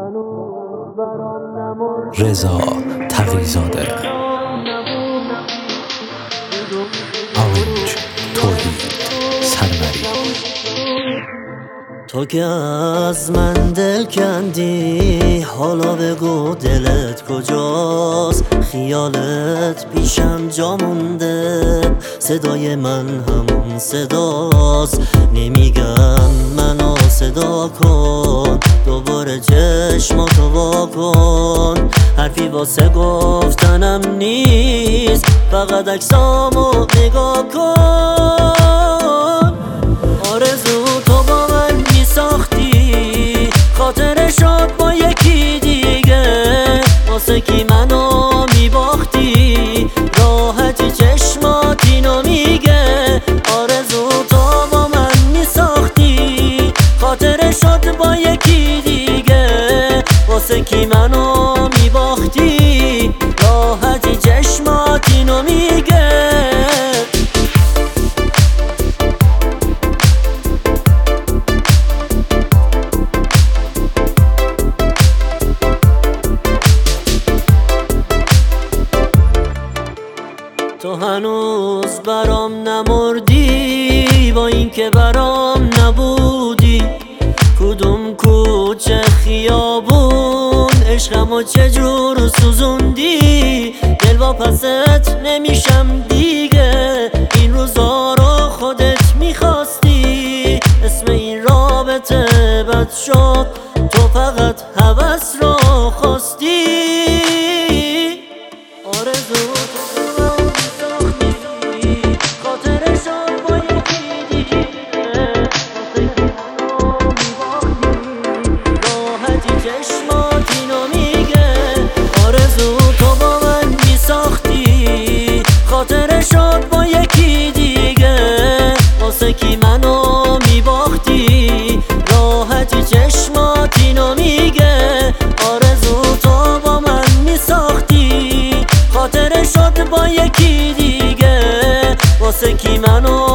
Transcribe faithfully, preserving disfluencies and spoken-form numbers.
رضا تقی‌زاده، آرنج توحید سروری. تو که از من دل کندی، حالا بگو دلت کجاست؟ خیالت پیشم جا مونده، صدای من همون صداست. نمیگم منو صدا کن، دوباره چشماتو وا کن. حرفی واسه گفتنم نیست، فقط عکسامو نگاه کن. آرزو تو با من می ساختی، خاطر شد با یکی دیگه، واسه کی منو می باختی، راحتی چشمات اینو میگه. آرزو تو با من می ساختی، خاطر شد با یکی دیگه، واسه کی منو می باختی، راحتی چشمات اینو میگه. تو هنوز برام نمردی، با اینکه برام نبودی. کدوم کوچه خیابون عشقمو چجور سوزوندی. دل واپست نمیشم دیگه، این روزا رو خودت میخواستی. اسم این رابطه بد شد، تو فقط هوس رو خواستی. آرزو خاطر شد با یکی دیگه، واسه کی منو میباختی، راحتی چشمات اینو میگه. آرزو تو با من میساختی، خاطر شد با یکی دیگه، واسه کی منو